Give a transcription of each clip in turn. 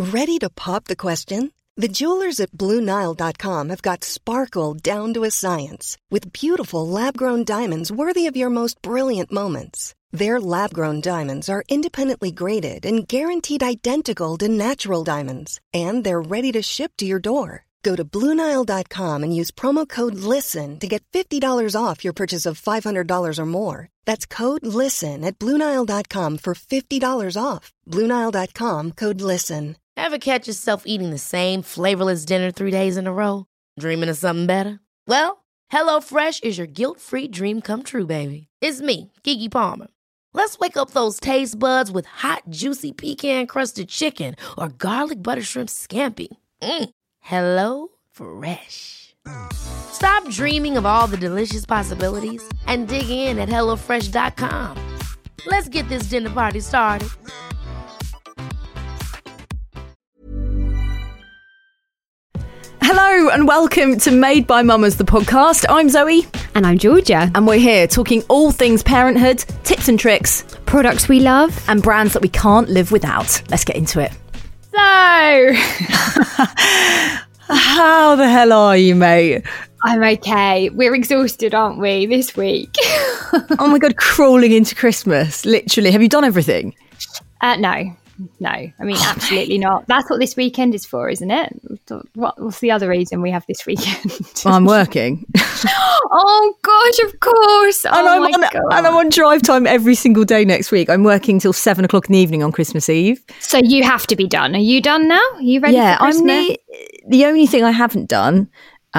Ready to pop the question? The jewelers at BlueNile.com have got sparkle down to a science with beautiful lab-grown diamonds worthy of your most brilliant moments. Their lab-grown diamonds are independently graded and guaranteed identical to natural diamonds, and they're ready to ship to your door. Go to BlueNile.com and use promo code LISTEN to get $50 off your purchase of $500 or more. That's code LISTEN at BlueNile.com for $50 off. BlueNile.com, code LISTEN. Ever catch yourself eating the same flavorless dinner 3 days in a row? Dreaming of something better? Well, HelloFresh is your guilt-free dream come true, baby. It's me, Keke Palmer. Let's wake up those taste buds with hot, juicy pecan-crusted chicken or garlic butter shrimp scampi. Hello Fresh. Stop dreaming of all the delicious possibilities and dig in at HelloFresh.com. Let's get this dinner party started. Hello and welcome to Made by Mamas, the podcast. I'm Zoe. And I'm Georgia. And we're here talking all things parenthood, tips and tricks, products we love, and brands that we can't live without. Let's get into it. So, how the hell are you, mate? I'm okay. We're exhausted, aren't we, this week? Oh my God, crawling into Christmas. Literally. Have you done everything? No. I mean, absolutely not. That's what this weekend is for, isn't it? What's the other reason we have this weekend? Well, I'm working. Oh, gosh, of course. And I'm on drive time every single day next week. I'm working till 7 o'clock in the evening on Christmas Eve. So you have to be done. Are you done now? Are you ready for Christmas? I'm the only thing I haven't done,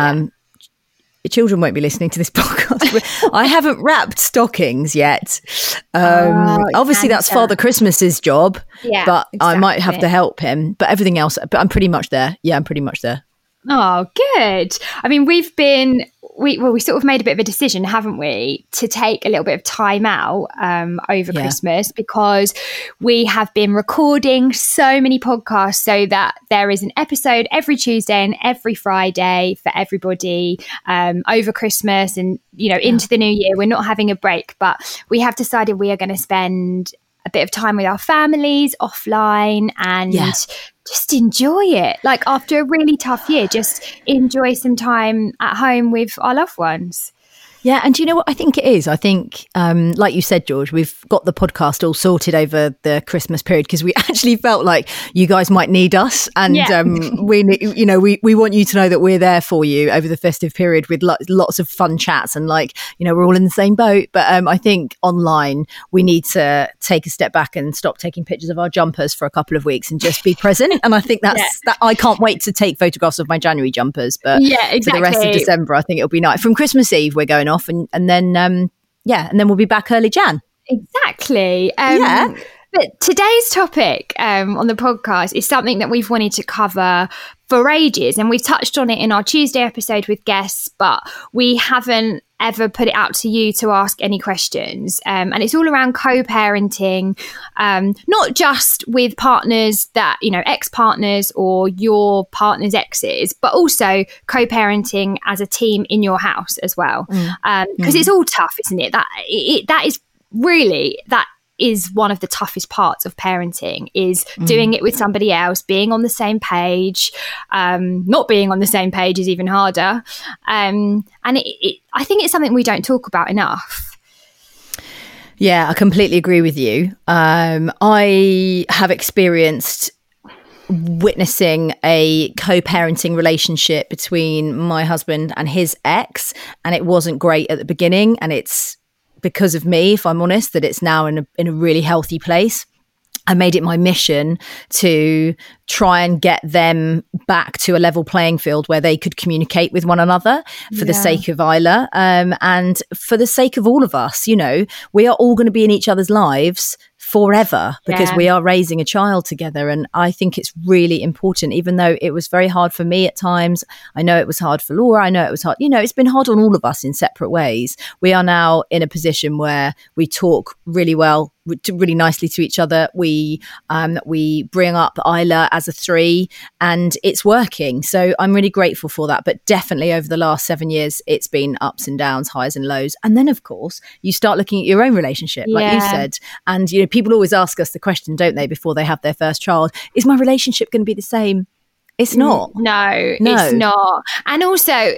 the children won't be listening to this podcast. I haven't wrapped stockings yet. Obviously, that's Father Christmas's job, but exactly. I might have to help him. But everything else, I'm pretty much there. Yeah, I'm pretty much there. Oh, good. I mean, we sort of made a bit of a decision, haven't we, to take a little bit of time out over Christmas, because we have been recording so many podcasts so that there is an episode every Tuesday and every Friday for everybody over Christmas and, into the new year. We're not having a break, but we have decided we are going to spend a bit of time with our families offline and just enjoy it. Like after a really tough year, just enjoy some time at home with our loved ones. Yeah, and do you know what I think it is? I think, like you said, George, we've got the podcast all sorted over the Christmas period because we actually felt like you guys might need us, and we want you to know that we're there for you over the festive period with lots of fun chats, and we're all in the same boat. But I think online we need to take a step back and stop taking pictures of our jumpers for a couple of weeks and just be present. And I think that I can't wait to take photographs of my January jumpers, but for the rest of December, I think it'll be nice. From Christmas Eve, we're going off, and then we'll be back early Jan. Exactly. But today's topic on the podcast is something that we've wanted to cover for ages, and we've touched on it in our Tuesday episode with guests, but we haven't ever put it out to you to ask any questions. And it's all around co-parenting, not just with partners that, ex-partners or your partner's exes, but also co-parenting as a team in your house as well. Because it's all tough, isn't it? That is one of the toughest parts of parenting, is doing it with somebody else, being on the same page. Not being on the same page is even harder. And I think it's something we don't talk about enough. Yeah, I completely agree with you. I have experienced witnessing a co-parenting relationship between my husband and his ex, and it wasn't great at the beginning, and it's because of me, if I'm honest, that it's now in a really healthy place. I made it my mission to try and get them back to a level playing field where they could communicate with one another for the sake of Isla, and for the sake of all of us. We are all going to be in each other's lives forever because we are raising a child together. And I think it's really important, even though it was very hard for me at times. I know it was hard for Laura. I know it was hard. It's been hard on all of us in separate ways. We are now in a position where we talk really well really nicely to each other. We bring up Isla as a 3 and it's working. So I'm really grateful for that. But definitely over the last 7 years, it's been ups and downs, highs and lows. And then, of course, you start looking at your own relationship, like you said. And, people always ask us the question, don't they, before they have their first child, is my relationship going to be the same? It's not. No, it's not. And also,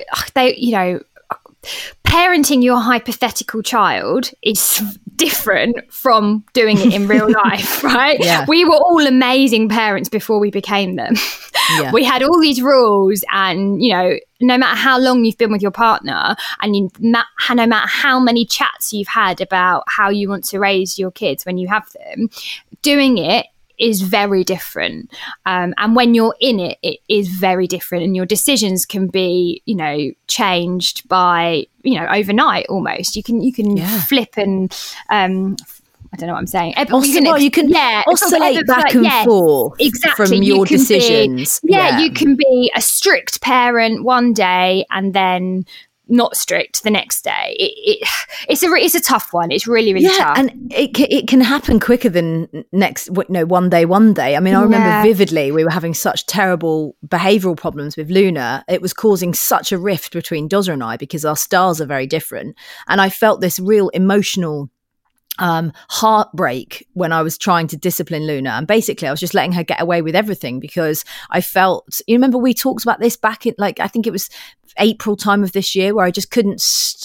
parenting your hypothetical child is different from doing it in real life, right? Yeah. We were all amazing parents before we became them. Yeah. We had all these rules, and no matter how long you've been with your partner, and no matter how many chats you've had about how you want to raise your kids when you have them, doing it is very different. And when you're in it, it is very different, and your decisions can be, changed by, overnight almost. You can flip and I don't know what I'm saying. You can oscillate back and forth exactly. from your decisions. You can be a strict parent one day and then not strict the next day. It's a tough one. It's really, really tough. And it can happen quicker than one day. I mean, I remember vividly we were having such terrible behavioural problems with Luna. It was causing such a rift between Dozer and I because our styles are very different. And I felt this real emotional heartbreak when I was trying to discipline Luna, and basically I was just letting her get away with everything because I felt, you remember we talked about this back in I think it was April time of this year, where I just couldn't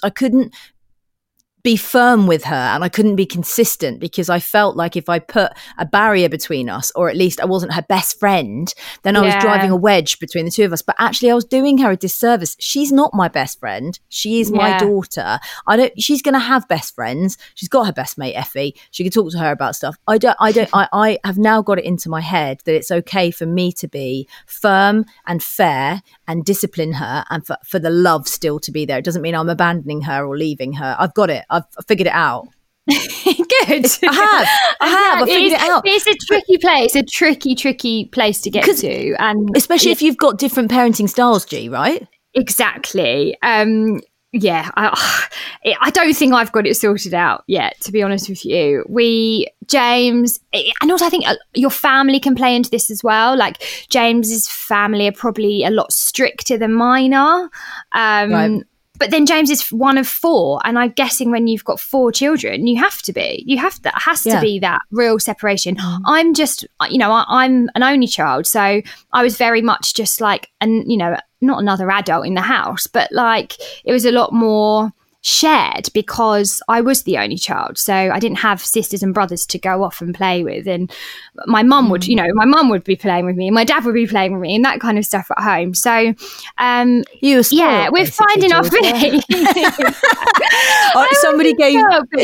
be firm with her and I couldn't be consistent because I felt like if I put a barrier between us, or at least I wasn't her best friend, then I was driving a wedge between the two of us. But actually I was doing her a disservice. She's not my best friend. She is my daughter. She's going to have best friends. She's got her best mate Effie. She can talk to her about stuff. I have now got it into my head that it's okay for me to be firm and fair and discipline her, and for the love still to be there. It doesn't mean I'm abandoning her or leaving her. I've got it. I've figured it out. Good. I have. I figured it out. It's a tricky place. A tricky place to get to, and especially if you've got different parenting styles, G. Right? Exactly. I don't think I've got it sorted out yet, to be honest with you. James, and also I think your family can play into this as well. Like James's family are probably a lot stricter than mine are. Right. But then James is one of 4, and I'm guessing when you've got 4 children, it has to be that real separation. I'm just, I'm an only child, so I was very much just like, not another adult in the house, but like it was a lot more shared because I was the only child, so I didn't have sisters and brothers to go off and play with, and my mum would be playing with me and my dad would be playing with me and that kind of stuff at home. So we're finding our feet. Somebody gave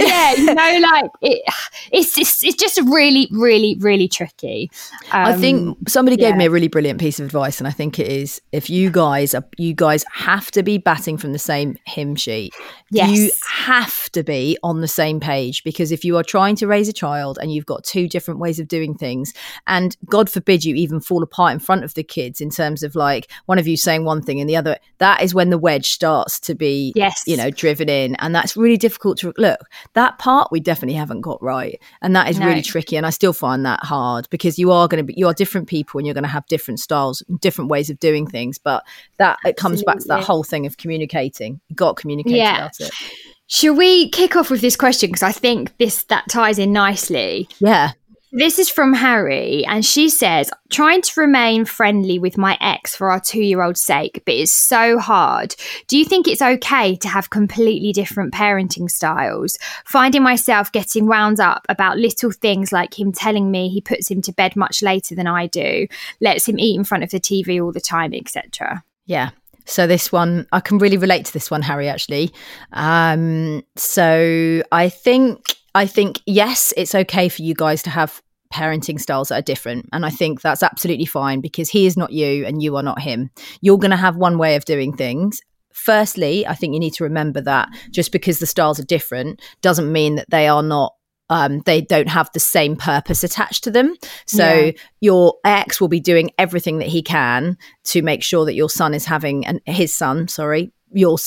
it's just really, really, really tricky. I think somebody gave me a really brilliant piece of advice, and I think it is, if you guys have to be batting from the same hymn sheet. Yes. You have to be on the same page, because if you are trying to raise a child and you've got 2 different ways of doing things, and God forbid you even fall apart in front of the kids in terms of like one of you saying one thing and the other, that is when the wedge starts to be, driven in. And that's really difficult to look. That part we definitely haven't got right. And that is really tricky. And I still find that hard because you are different people and you're going to have different styles, different ways of doing things. But it comes back to that whole thing of communicating. You've got to communicate about it. Should we kick off with this question? Because I think that ties in nicely. Yeah. This is from Harry, and she says, trying to remain friendly with my ex for our 2-year-old's sake, but it's so hard. Do you think it's okay to have completely different parenting styles? Finding myself getting wound up about little things like him telling me he puts him to bed much later than I do, lets him eat in front of the TV all the time, etc. Yeah. So this one, I can really relate to this one, Harry, actually. So I think, yes, it's okay for you guys to have parenting styles that are different. And I think that's absolutely fine because he is not you and you are not him. You're going to have one way of doing things. Firstly, I think you need to remember that just because the styles are different doesn't mean that they are not they don't have the same purpose attached to them. So your ex will be doing everything that he can to make sure that your son is having your son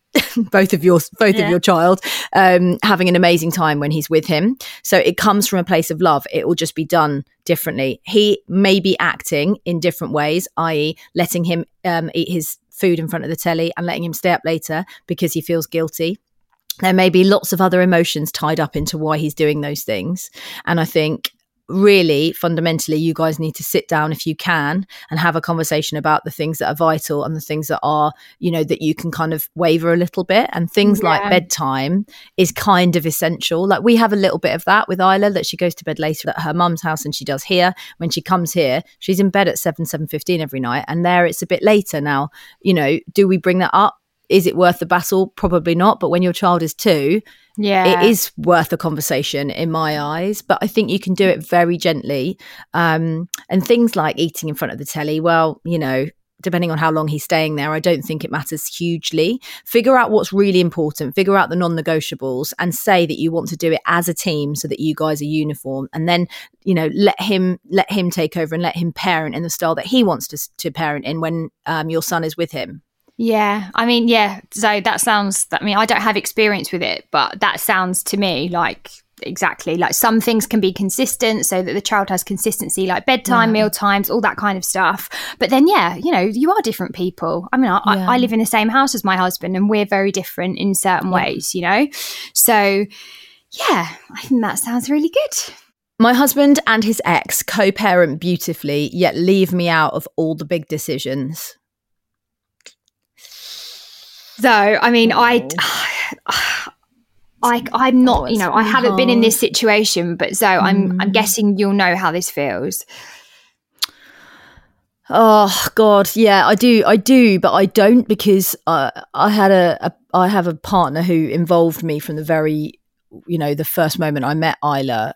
both of your child having an amazing time when he's with him. So it comes from a place of love. It will just be done differently. He may be acting in different ways, i.e. letting him eat his food in front of the telly and letting him stay up later because he feels guilty. There may be lots of other emotions tied up into why he's doing those things. And I think really fundamentally you guys need to sit down if you can and have a conversation about the things that are vital and the things that are, you know, that you can kind of waver a little bit. And things like bedtime is kind of essential. Like we have a little bit of that with Isla, that she goes to bed later at her mum's house and she does here. When she comes here, she's in bed at 7:15 every night, and there it's a bit later. Now, you know, do we bring that up? Is it worth the battle? Probably not. But when your child is 2, it is worth a conversation in my eyes. But I think you can do it very gently. And things like eating in front of the telly, well, you know, depending on how long he's staying there, I don't think it matters hugely. Figure out what's really important, figure out the non-negotiables, and say that you want to do it as a team so that you guys are uniform. And then, you know, let him take over and let him parent in the style that he wants to parent in when your son is with him. Yeah, I mean, so that sounds, I mean, I don't have experience with it, but that sounds to me like exactly like some things can be consistent so that the child has consistency, like bedtime, meal times, all that kind of stuff. But then, you know, you are different people. I mean, I live in the same house as my husband and we're very different in certain ways, you know? So, yeah, I think that sounds really good. My husband and his ex co-parent beautifully, yet leave me out of all the big decisions. So, I mean, I'm not, you know, I haven't been in this situation, but Zoe, I'm guessing you'll know how this feels. Oh God, yeah, I do, but I don't, because I have a partner who involved me from the very, you know, the first moment I met Isla.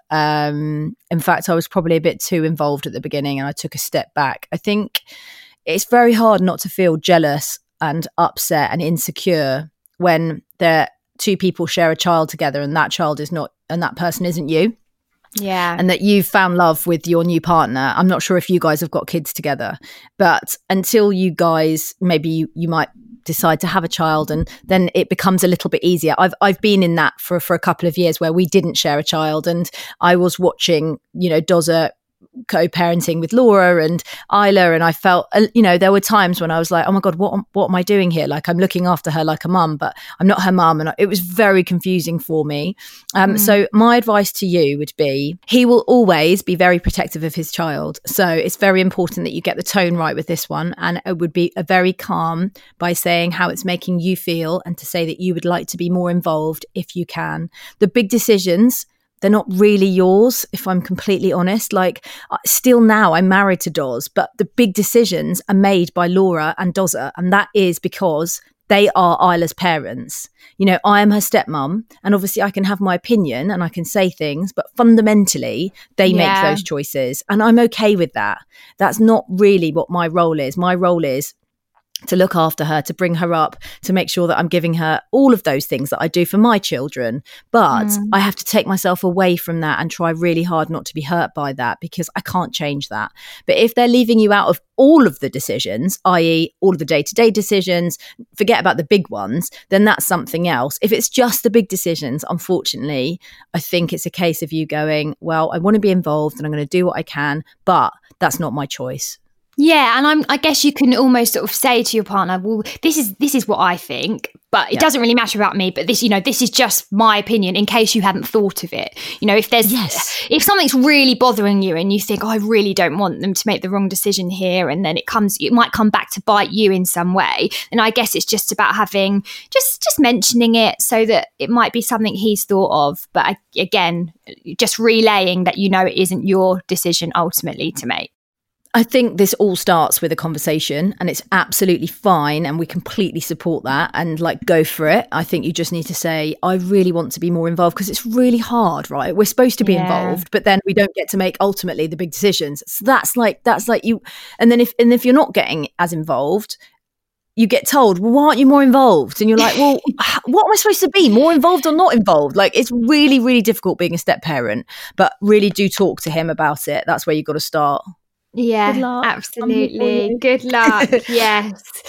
In fact, I was probably a bit too involved at the beginning, and I took a step back. I think it's very hard not to feel jealous and upset and insecure when there 2 people share a child together and that child is not, and that person isn't you. Yeah. And that you've found love with your new partner. I'm not sure if you guys have got kids together, but until you guys, maybe you might decide to have a child, and then it becomes a little bit easier. I've been in that for a couple of years where we didn't share a child, and I was watching, you know, Doza co-parenting with Laura and Isla, and I felt, you know, there were times when I was like, oh my God, what am I doing here? Like, I'm looking after her like a mum, but I'm not her mum, and it was very confusing for me. So my advice to you would be, he will always be very protective of his child, so it's very important that you get the tone right with this one, and it would be a very calm by saying how it's making you feel, and to say that you would like to be more involved if you can. The big decisions, they're not really yours, if I'm completely honest. Like, still now I'm married to Doz, but the big decisions are made by Laura and Doza, and that is because they are Isla's parents. You know, I am her stepmom, and obviously I can have my opinion and I can say things, but fundamentally they make those choices, and I'm okay with that. That's not really what my role is. My role is to look after her, to bring her up, to make sure that I'm giving her all of those things that I do for my children. But I have to take myself away from that and try really hard not to be hurt by that, because I can't change that. But if they're leaving you out of all of the decisions, i.e. all of the day-to-day decisions, forget about the big ones, then that's something else. If it's just the big decisions, unfortunately, I think it's a case of you going, well, I want to be involved and I'm going to do what I can, but that's not my choice. Yeah, and I guess you can almost sort of say to your partner, well, this is what I think, but it doesn't really matter about me, but this, you know, this is just my opinion, in case you hadn't thought of it. You know, if if something's really bothering you and you think, oh, I really don't want them to make the wrong decision here, and then it might come back to bite you in some way, then I guess it's just about having just mentioning it, so that it might be something he's thought of, but again, just relaying that, you know, it isn't your decision ultimately to make. I think this all starts with a conversation, and it's absolutely fine, and we completely support that, and like, go for it. I think you just need to say, I really want to be more involved, because it's really hard, right? We're supposed to be involved, but then we don't get to make ultimately the big decisions. So that's like you. And then if you're not getting as involved, you get told, well, why aren't you more involved? And you're like, well, what am I supposed to be, more involved or not involved? Like, it's really, really difficult being a step parent, but really do talk to him about it. That's where you've got to start. Yeah, absolutely. Good luck. Yes.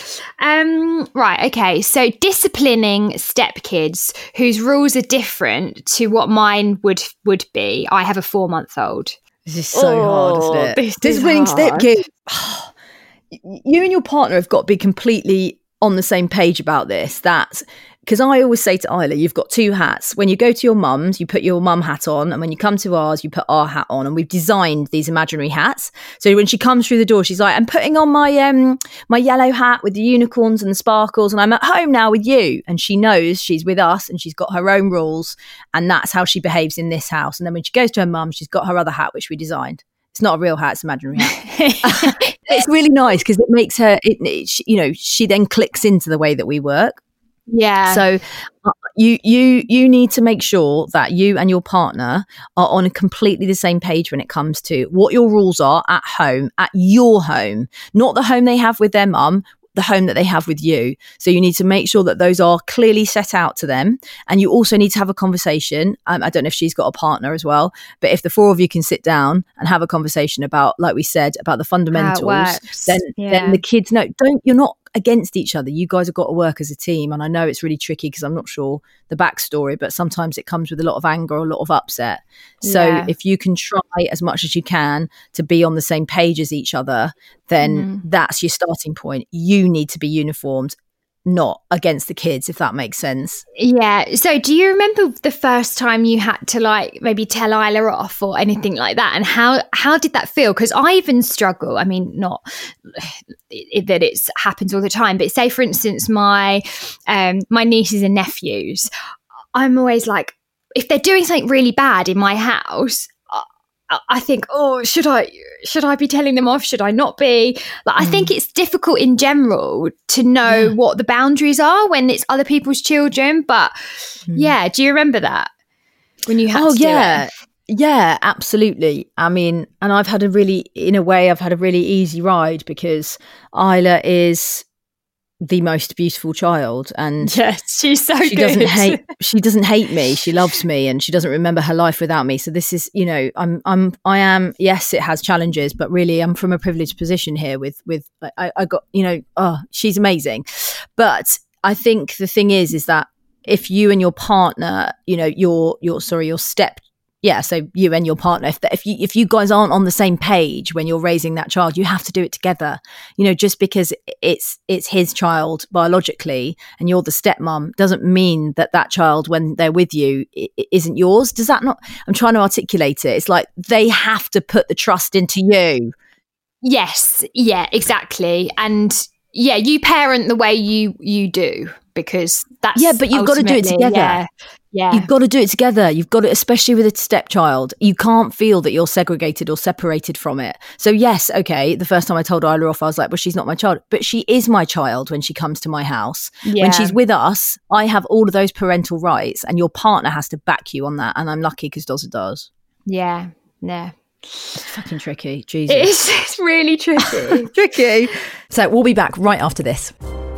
Right, okay. So disciplining stepkids whose rules are different to what mine would be. I have a 4-month-old. This is so hard, isn't it? Disciplining stepkids. You and your partner have got to be completely on the same page about this. That's because I always say to Isla, you've got 2 hats. When you go to your mum's, you put your mum hat on, and when you come to ours, you put our hat on. And we've designed these imaginary hats. So when she comes through the door, she's like, I'm putting on my my yellow hat with the unicorns and the sparkles, and I'm at home now with you. And she knows she's with us, and she's got her own rules, and that's how she behaves in this house. And then when she goes to her mum, she's got her other hat, which we designed. It's not a real hat; it's an imaginary hat. It's really nice because it makes her, she then clicks into the way that we work. Yeah. So you need to make sure that you and your partner are on a completely the same page when it comes to what your rules are at home, at your home, not the home they have with their mum, the home that they have with you. So you need to make sure that those are clearly set out to them. And you also need to have a conversation. I don't know if she's got a partner as well, but if the 4 of you can sit down and have a conversation about, like we said, about the fundamentals, then the kids know, you're not against each other. You guys have got to work as a team. And I know it's really tricky because I'm not sure the backstory, but sometimes it comes with a lot of anger, a lot of upset. So if you can try as much as you can to be on the same page as each other, then that's your starting point. You need to be uniformed, not against the kids, if that makes sense. Yeah. So do you remember the first time you had to like maybe tell Isla off or anything like that? And how did that feel? Because I even struggle. I mean, not that it happens all the time, but say for instance, my nieces and nephews, I'm always like, if they're doing something really bad in my house, I think, oh, should I be telling them off? Should I not be? Like, I think it's difficult in general to know what the boundaries are when it's other people's children. But do you remember that when you had to do it? Yeah, absolutely. I mean, and I've had a really easy ride because Isla is the most beautiful child, and yes, she's so she good. She doesn't hate me. She loves me, and she doesn't remember her life without me. So this is, I am. Yes, it has challenges, but really, I'm from a privileged position here. I got, she's amazing. But I think the thing is that if you and your partner, your step. Yeah, so you and your partner, if you guys aren't on the same page when you're raising that child, you have to do it together. Just because it's his child biologically and you're the stepmom doesn't mean that child, when they're with you, it isn't yours. Does that not? I'm trying to articulate it. It's like they have to put the trust into you. Yes, yeah, exactly. And yeah, you parent the way you do, because that's but you've got to do it together. Yeah. You've got to do it together. You've got to, especially with a stepchild, you can't feel that you're segregated or separated from it. So yes, okay, the first time I told Isla off, I was like, well, she's not my child. But she is my child when she comes to my house. Yeah. When she's with us, I have all of those parental rights, and your partner has to back you on that. And I'm lucky because Doza does. Yeah, yeah. It's fucking tricky. Jesus. It's really tricky. Tricky. So we'll be back right after this.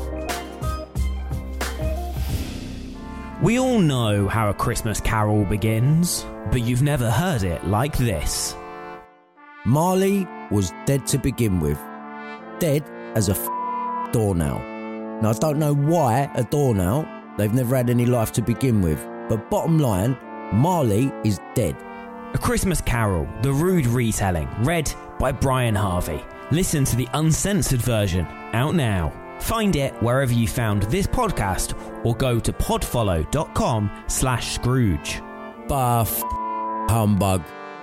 We all know how A Christmas Carol begins, but you've never heard it like this. Marley was dead to begin with. Dead as a doornail. Now, I don't know why a doornail. They've never had any life to begin with. But bottom line, Marley is dead. A Christmas Carol, the rude retelling, read by Brian Harvey. Listen to the uncensored version, out now. Find it wherever you found this podcast, or go to podfollow.com/Scrooge. Buff humbug.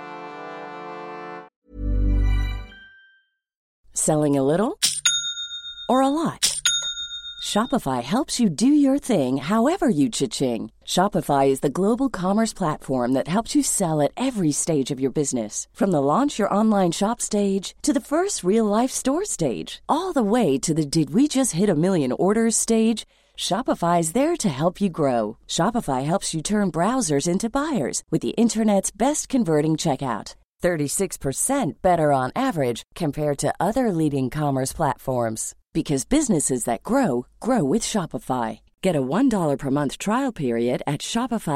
Selling a little or a lot? Shopify helps you do your thing however you cha-ching. Shopify is the global commerce platform that helps you sell at every stage of your business. From the launch your online shop stage to the first real-life store stage, all the way to the did we just hit a million orders stage. Shopify is there to help you grow. Shopify helps you turn browsers into buyers with the internet's best converting checkout. 36% better on average compared to other leading commerce platforms. Because businesses that grow, grow with Shopify. Get a $1 per month trial period at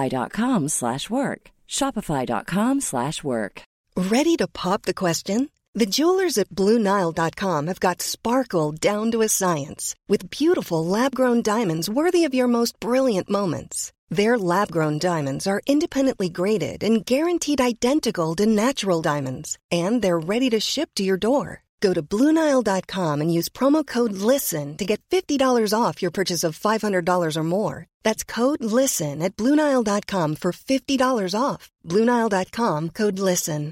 shopify.com/work. Shopify.com/work. Ready to pop the question? The jewelers at BlueNile.com have got sparkle down to a science with beautiful lab-grown diamonds worthy of your most brilliant moments. Their lab-grown diamonds are independently graded and guaranteed identical to natural diamonds, and they're ready to ship to your door. Go to BlueNile.com and use promo code LISTEN to get $50 off your purchase of $500 or more. That's code LISTEN at BlueNile.com for $50 off. BlueNile.com, code LISTEN.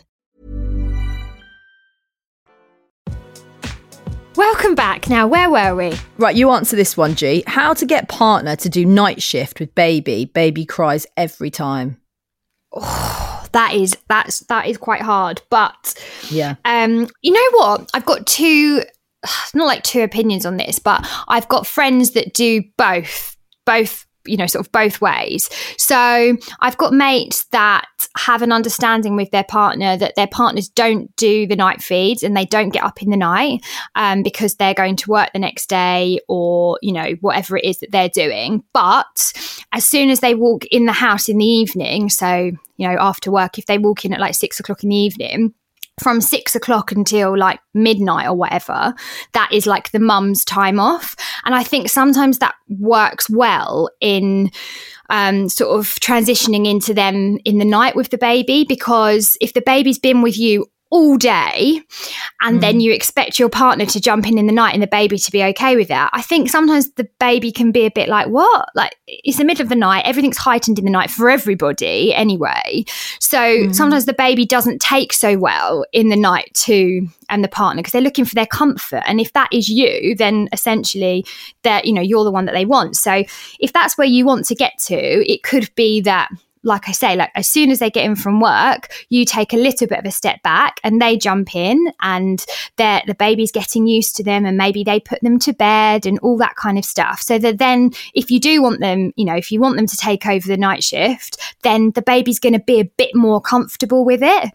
Welcome back. Now, where were we? Right, you answer this one, G. How to get partner to do night shift with baby. Baby cries every time. Oh, that is quite hard. But yeah, you know what? I've got not like two opinions on this, but I've got friends that do both, sort of both ways. So I've got mates that have an understanding with their partner that their partners don't do the night feeds and they don't get up in the night because they're going to work the next day or, whatever it is that they're doing. But as soon as they walk in the house in the evening, so, after work, if they walk in at like 6 o'clock in the evening, from 6 o'clock until like midnight or whatever, that is like the mum's time off. And I think sometimes that works well in sort of transitioning into them in the night with the baby, because if the baby's been with you all day and then you expect your partner to jump in the night and the baby to be okay with that, I think sometimes the baby can be a bit like, what? Like, it's the middle of the night, everything's heightened in the night for everybody anyway. So sometimes the baby doesn't take so well in the night too, and the partner, because they're looking for their comfort. And if that is you, then essentially that, you're the one that they want. So if that's where you want to get to, it could be that, like I say, like as soon as they get in from work, you take a little bit of a step back and they jump in and the baby's getting used to them and maybe they put them to bed and all that kind of stuff. So that then if you do want them, if you want them to take over the night shift, then the baby's going to be a bit more comfortable with it.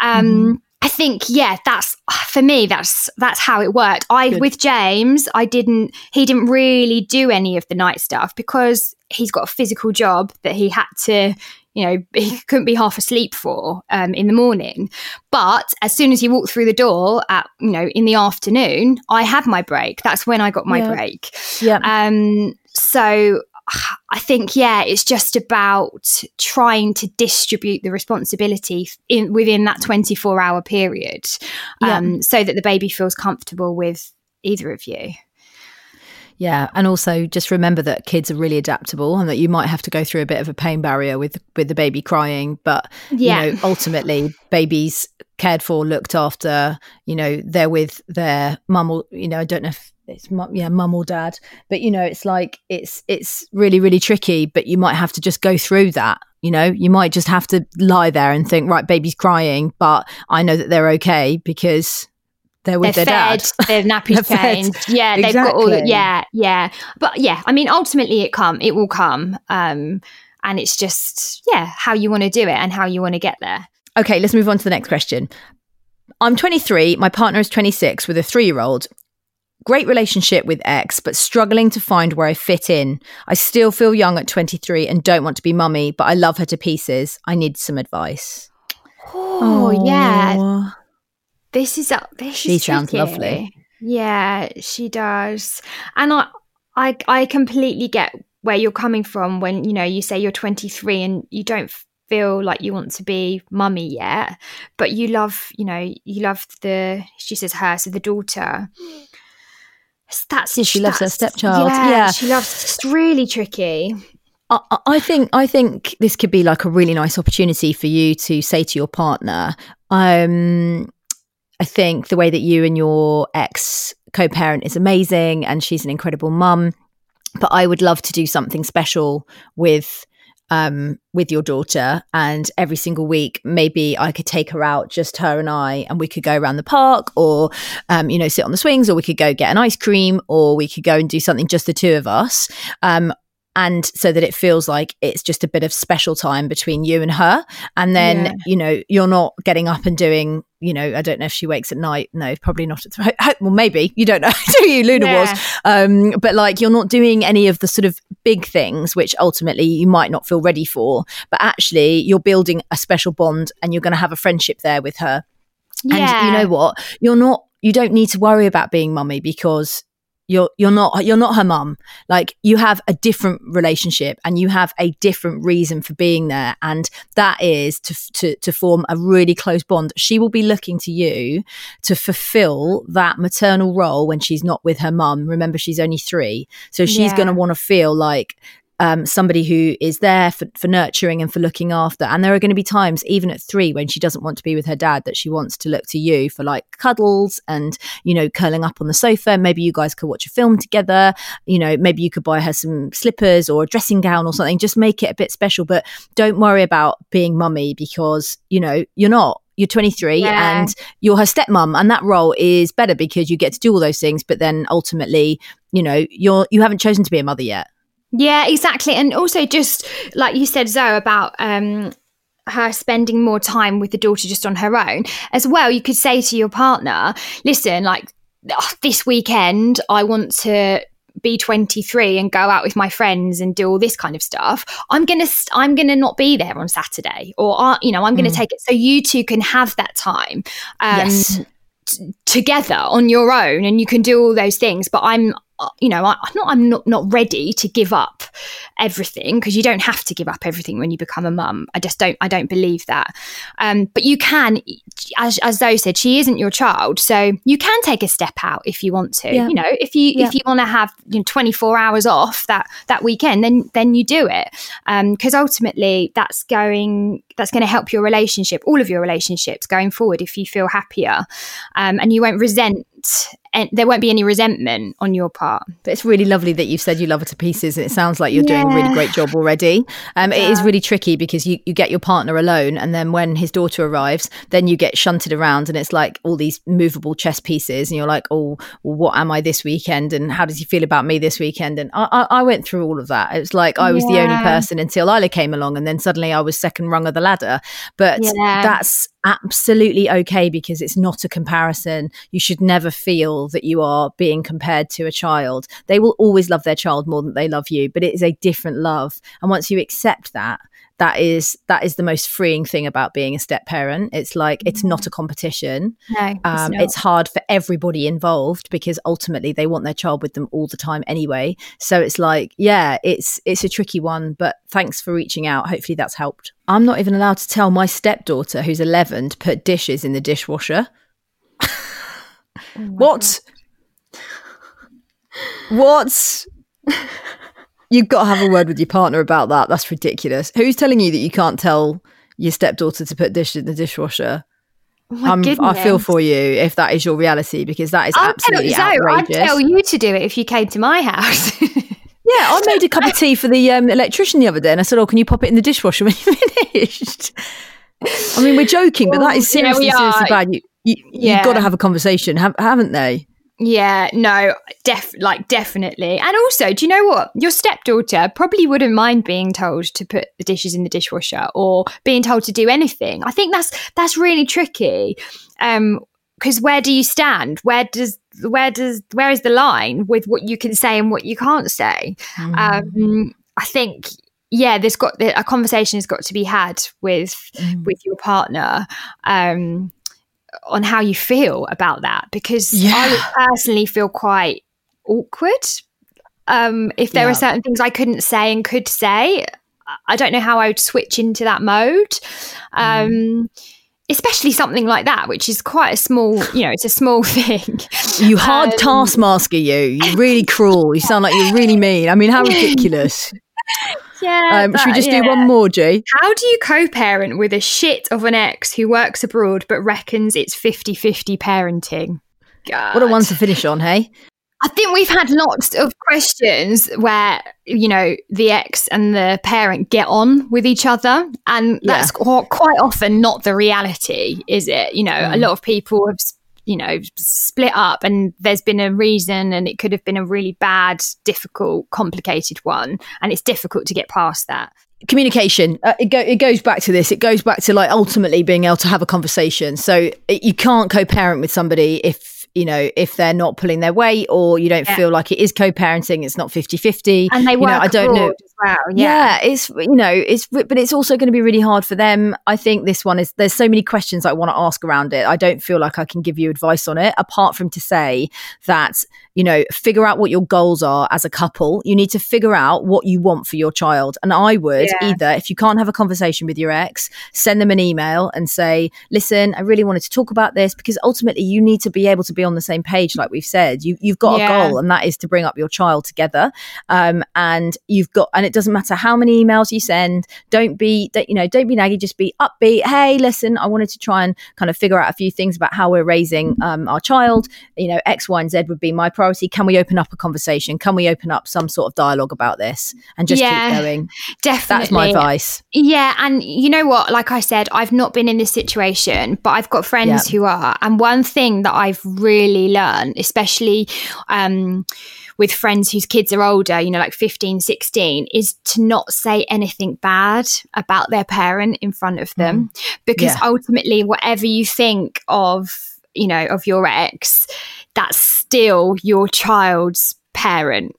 I think, that's for me, that's how it worked. With James, he didn't really do any of the night stuff because he's got a physical job that he had to, he couldn't be half asleep for in the morning. But as soon as he walked through the door at, in the afternoon, I had my break. That's when I got my break. Yeah. So I think, it's just about trying to distribute the responsibility within that 24-hour period so that the baby feels comfortable with either of you. Yeah, and also just remember that kids are really adaptable and that you might have to go through a bit of a pain barrier with the baby crying, but ultimately babies cared for, looked after, they're with their mum or, I don't know if it's mum or dad, but it's like it's really, really tricky, but you might have to just go through that. You might just have to lie there and think, right, baby's crying, but I know that they're okay because they're with their fed, dad. Their nappies changed. Yeah, they've got all that. Yeah. But I mean, ultimately it will come. And it's just, how you want to do it and how you want to get there. Okay, let's move on to the next question. I'm 23. My partner is 26 with a 3-year-old. Great relationship with ex, but struggling to find where I fit in. I still feel young at 23 and don't want to be mummy, but I love her to pieces. I need some advice. Oh. Yeah. She sounds tricky. Lovely. Yeah, she does. And I completely get where you're coming from when, you say you're 23 and you don't feel like you want to be mummy yet, but you love she says her, so the daughter. She loves her stepchild. Yeah, she loves. It's really tricky. I think this could be like a really nice opportunity for you to say to your partner, I think the way that you and your ex co-parent is amazing and she's an incredible mum, but I would love to do something special with your daughter, and every single week maybe I could take her out, just her and I, and we could go around the park or sit on the swings, or we could go get an ice cream, or we could go and do something just the two of us, and so that it feels like it's just a bit of special time between you and her. And then you're not getting up and doing, I don't know if she wakes at night. No, probably not. Well, maybe, you don't know, do you? Luna was. But like, you're not doing any of the sort of big things, which ultimately you might not feel ready for. But actually, you're building a special bond and you're going to have a friendship there with her. And you know what? You don't need to worry about being mummy because you're not her mum. Like, you have a different relationship and you have a different reason for being there, and that is to form a really close bond. She will be looking to you to fulfill that maternal role when she's not with her mum. Remember, she's only 3, so she's going to want to feel like somebody who is there for nurturing and for looking after. And there are going to be times, even at 3, when she doesn't want to be with her dad, that she wants to look to you for like cuddles and, you know, curling up on the sofa. Maybe you guys could watch a film together. You know, maybe you could buy her some slippers or a dressing gown or something. Just make it a bit special. But don't worry about being mummy because, you know, you're not. You're 23 and you're her stepmom, and that role is better because you get to do all those things. But then ultimately, you know, you haven't chosen to be a mother yet. Yeah, exactly. And also, just like you said, Zoe, about her spending more time with the daughter just on her own as well, you could say to your partner, listen, like, this weekend I want to be 23 and go out with my friends and do all this kind of stuff. I'm gonna not be there on Saturday, or you know, I'm gonna take it so you two can have that time together on your own, and you can do all those things. But I'm not ready to give up everything, because you don't have to give up everything when you become a mum. I don't believe that. But you can, as Zoe said, she isn't your child, so you can take a step out if you want to. You know, if you want to have 24 hours off that weekend, then you do it, because ultimately that's going to help your relationship, all of your relationships going forward, if you feel happier, and you won't resent. And there won't be any resentment on your part. But it's really lovely that you've said you love her to pieces, and it sounds like you're doing a really great job already. It is really tricky because you get your partner alone, and then when his daughter arrives, then you get shunted around, and it's like all these movable chess pieces, and you're like, oh, well, what am I this weekend, and how does he feel about me this weekend? And I went through all of that. It was like I was the only person until Isla came along, and then suddenly I was second rung of the ladder. But that's absolutely okay, because it's not a comparison. You should never feel that you are being compared to a child. They will always love their child more than they love you, but it is a different love. And once you accept that is the most freeing thing about being a step parent. It's like, it's not a competition. No, it's hard for everybody involved because ultimately they want their child with them all the time anyway. So it's like, it's a tricky one, but thanks for reaching out. Hopefully that's helped. I'm not even allowed to tell my stepdaughter, who's 11, to put dishes in the dishwasher. What? You've got to have a word with your partner about that. That's ridiculous. Who's telling you that you can't tell your stepdaughter to put dishes in the dishwasher? I feel for you if that is your reality, because that is absolutely outrageous. I'd tell you to do it if you came to my house. Yeah, I made a cup of tea for the electrician the other day, and I said, can you pop it in the dishwasher when you're finished? I mean, we're joking, but that is seriously bad. You've got to have a conversation, haven't they? Yeah, no, definitely. And also, do you know what? Your stepdaughter probably wouldn't mind being told to put the dishes in the dishwasher or being told to do anything. I think that's really tricky. Because where do you stand? Where is the line with what you can say and what you can't say? I think, a conversation has got to be had with your partner. On how you feel about that, because I would personally feel quite awkward if there were certain things I couldn't say and could say. I don't know how I would switch into that mode, especially something like that, which is quite a small, it's a small thing. You hard taskmaster, you're really cruel. You sound like you're really mean. I mean, how ridiculous. Should we just do one more, G? How do you co-parent with a shit of an ex who works abroad but reckons it's 50-50 parenting? God. What a one to finish on, hey? I think we've had lots of questions where, the ex and the parent get on with each other, and that's quite often not the reality, is it? A lot of people have split up, and there's been a reason, and it could have been a really bad, difficult, complicated one, and it's difficult to get past that. Communication, it goes back to this. It goes back to like ultimately being able to have a conversation. So you can't co-parent with somebody if if they're not pulling their weight, or you don't feel like it is co-parenting, it's not 50-50. And they work I don't know as well. But it's also going to be really hard for them. I think this one there's so many questions I want to ask around it. I don't feel like I can give you advice on it, apart from to say that, figure out what your goals are as a couple. You need to figure out what you want for your child. And I would either, if you can't have a conversation with your ex, send them an email and say, listen, I really wanted to talk about this, because ultimately you need to be able to be on the same page. Like we've said, you've got a goal, and that is to bring up your child together. And it doesn't matter how many emails you send. Don't be naggy, just be upbeat. Hey, listen, I wanted to try and kind of figure out a few things about how we're raising our child. X, Y, and Z would be my priority. Can we open up a conversation? Can we open up some sort of dialogue about this and just keep going? Definitely. That's my advice. Yeah. And you know what? Like I said, I've not been in this situation, but I've got friends who are. And one thing that I've really learned, especially with friends whose kids are older, like 15, 16, is to not say anything bad about their parent in front of them. Because ultimately, whatever you think of your ex, that's still your child's parent.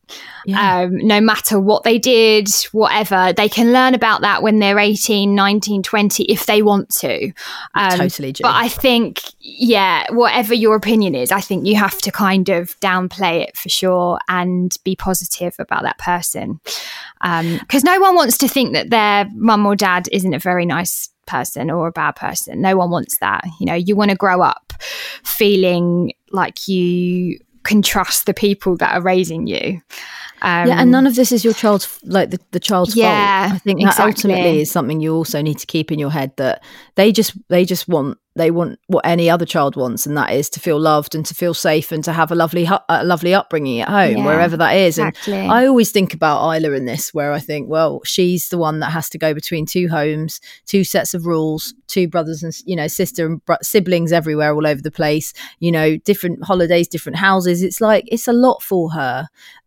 No matter what they did, whatever, they can learn about that when they're 18, 19, 20 if they want to. Totally, Jill. But I think, whatever your opinion is, I think you have to kind of downplay it for sure and be positive about that person. Because no one wants to think that their mum or dad isn't a very nice person or a bad person. No one wants that. You want to grow up feeling like you can trust the people that are raising you. And none of this is your child's, like the child's fault. I think that ultimately is something you also need to keep in your head, that they want what any other child wants, and that is to feel loved and to feel safe and to have a lovely upbringing at home, wherever that is. Exactly. And I always think about Isla in this, where I think, well, she's the one that has to go between two homes, two sets of rules, two brothers and sister and siblings everywhere, all over the place. Different holidays, different houses. It's like it's a lot for her.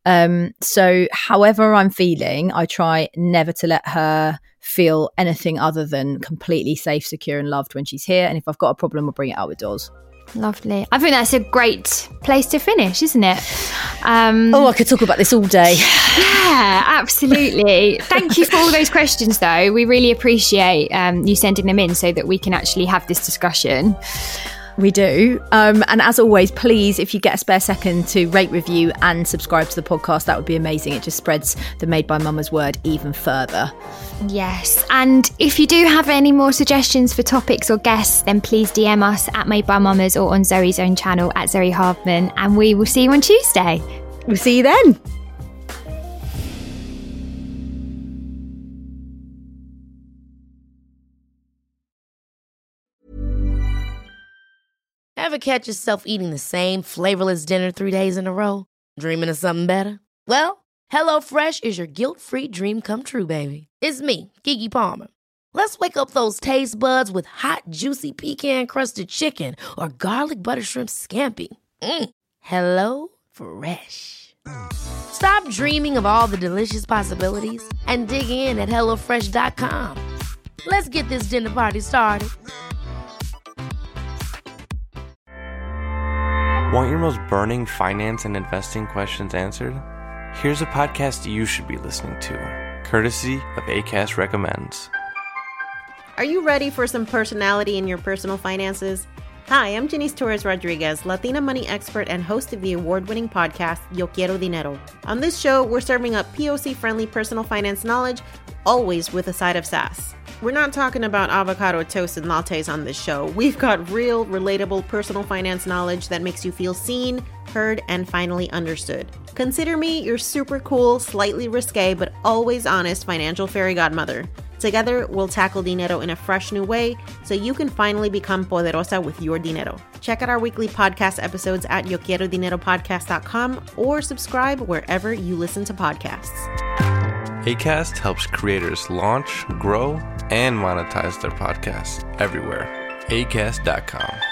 So however I'm feeling, I try never to let her feel anything other than completely safe, secure and loved when she's here. And if I've got a problem, I'll bring it out with Doz. Lovely. I think that's a great place to finish, isn't it? I could talk about this all day. Yeah, absolutely. Thank you for all those questions, though. We really appreciate you sending them in so that we can actually have this discussion. We do. And as always, please, if you get a spare second to rate, review and subscribe to the podcast, that would be amazing. It just spreads the Made by Mama's word even further. Yes. And if you do have any more suggestions for topics or guests, then please DM us at Made by Mamas or on Zoe's own channel at Zoe Hardman. And we will see you on Tuesday. We'll see you then. Ever catch yourself eating the same flavorless dinner 3 days in a row? Dreaming of something better? Well, HelloFresh is your guilt-free dream come true, baby. It's me, Keke Palmer. Let's wake up those taste buds with hot, juicy pecan-crusted chicken or garlic butter shrimp scampi. Hello Fresh. Stop dreaming of all the delicious possibilities and dig in at HelloFresh.com. Let's get this dinner party started. Want your most burning finance and investing questions answered? Here's a podcast you should be listening to, courtesy of Acast Recommends. Are you ready for some personality in your personal finances? Hi, I'm Janice Torres Rodriguez, Latina money expert and host of the award-winning podcast, Yo Quiero Dinero. On this show, we're serving up POC-friendly personal finance knowledge, always with a side of sass. We're not talking about avocado toast and lattes on this show. We've got real, relatable personal finance knowledge that makes you feel seen, heard, and finally understood. Consider me your super cool, slightly risque, but always honest financial fairy godmother. Together, we'll tackle dinero in a fresh new way so you can finally become poderosa with your dinero. Check out our weekly podcast episodes at YoQuieroDineroPodcast.com or subscribe wherever you listen to podcasts. Acast helps creators launch, grow, and monetize their podcasts everywhere. Acast.com.